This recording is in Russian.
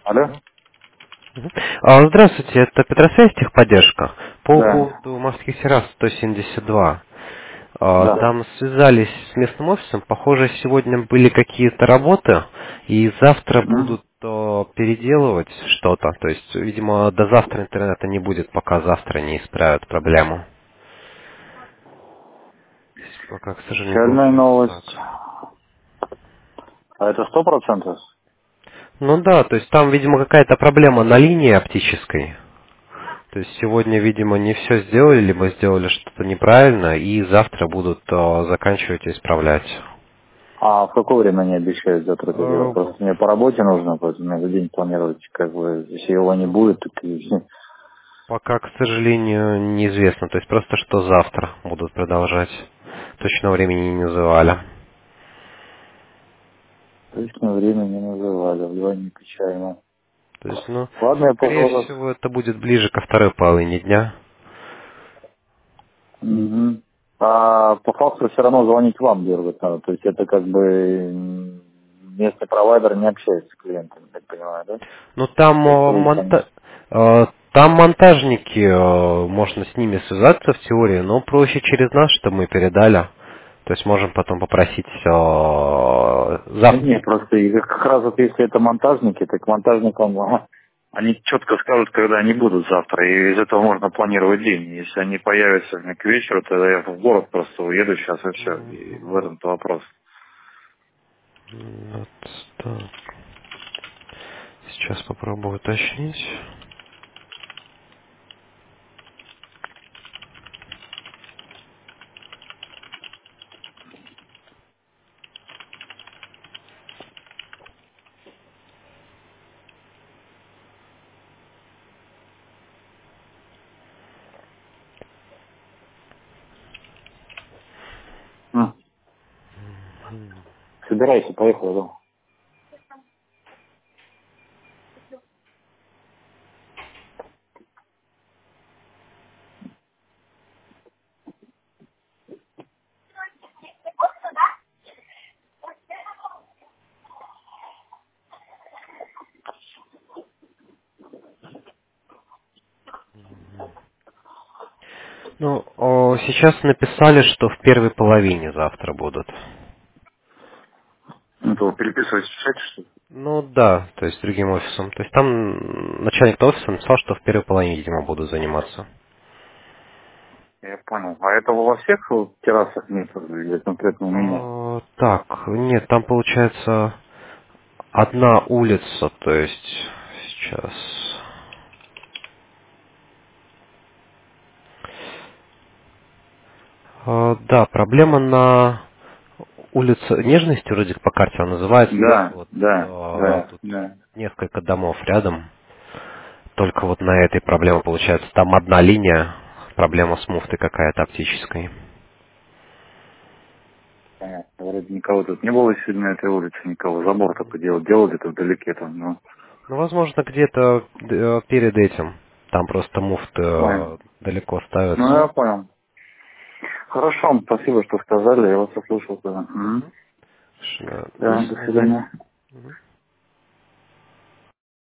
Алло? Мгм. Здравствуйте, это Петросвязь техподдержка. По Да. поводу морских террас 172. Да. Там связались с местным офисом. Похоже, сегодня были какие-то работы, и завтра М? будут переделывать что-то. То есть, видимо, до завтра интернета не будет, пока завтра не исправят проблему. Пока, к сожалению, не Печальная получается новость. так. А это 100%? Ну да, то есть там, видимо, какая-то проблема на линии оптической. То есть сегодня, видимо, не все сделали, либо сделали что-то неправильно, и завтра будут заканчивать и исправлять. А в какое время они обещают завтра это делать? Э, Просто мне по работе нужно, поэтому мне за день планировать, как бы, если его не будет, так и... Пока, к сожалению, неизвестно. То есть просто что завтра будут продолжать. Точного времени не называли. Точное время не называли, вдвойне печально. То есть, ну, Ладно, я скорее позволю. всего, это будет ближе ко второй половине дня. Мгм. А по факту все равно звонить вам дергать надо. То есть это как бы местный провайдер не общается с клиентами, так понимаю, да? Ну, там, То есть лучше. там монтажники, можно с ними связаться в теории, но проще через нас, чтобы мы передали. То есть можем потом попросить Нет, завтра. нет, просто как раз вот если это монтажники, так монтажникам они четко скажут, когда они будут завтра, и из этого можно планировать день. Если они появятся к вечеру, тогда я в город просто уеду сейчас и все. И в Мгм. этом-то вопрос. Вот так. Сейчас попробую уточнить. М. Собирайся, поехали, да. Ну, сейчас написали, что в первой половине завтра будут. Ну, то переписывайтесь в чате, что ли? Ну да, то есть другим офисом. То есть там начальник офиса написал, что в первой половине, видимо, будут заниматься. Я понял. А этого во всех террасах нет, или конкретно у меня? Так, нет, там получается одна улица, то есть сейчас. Да, проблема на улице Нежности, вроде по карте она называется, есть Да, вот да, да, тут да. несколько домов рядом. Только вот на этой проблема получается. Там одна линия, проблема с муфтой какая-то оптической. Понятно. Вроде никого тут не было сегодня на этой улице, никого. Забор только делали тут вдалеке там, ну. Ну, возможно, где-то перед этим. Там просто муфты Понял. далеко Ну, я ставятся. понял. Хорошо, спасибо, что сказали, я вас услышал тогда. М. Мгм. До Да, до свидания. свидания. Мгм.